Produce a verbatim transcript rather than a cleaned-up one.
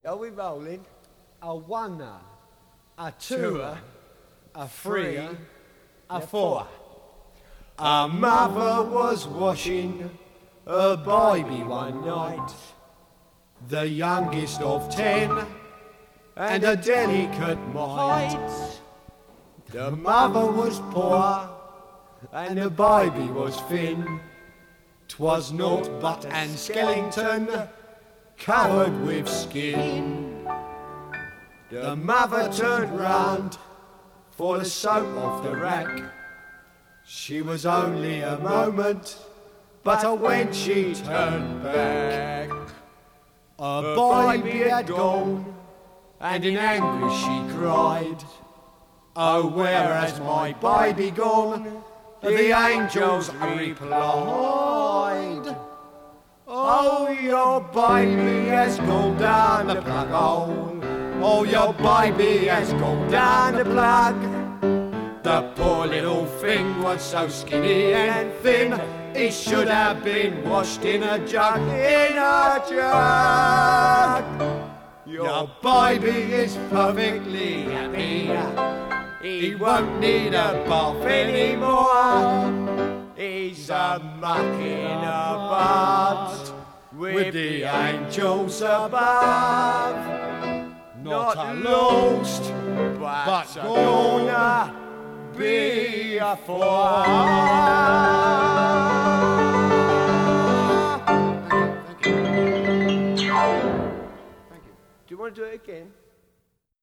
Are we rolling? A one, a two, Two, a three, three, a a four. A mother was washing her baby one night, the youngest of ten, and a delicate mite. The mother was poor, and the baby was thin. 'Twas naught but an skeleton, covered with skin. The mother turned round for the soap off the rack. She was only a moment, but when she turned back, her baby had gone, and in anguish she cried, "Oh, where has my baby gone?" The angels replied, "Oh, your baby has gone down the plug hole. Oh, your baby has gone down the plug." The poor little thing was so skinny and thin, he should have been washed in a jug, in a jug. Your baby is perfectly happy. He won't need a bath anymore. He's a mucking about with the angels above. Not lost, but gonna be a four.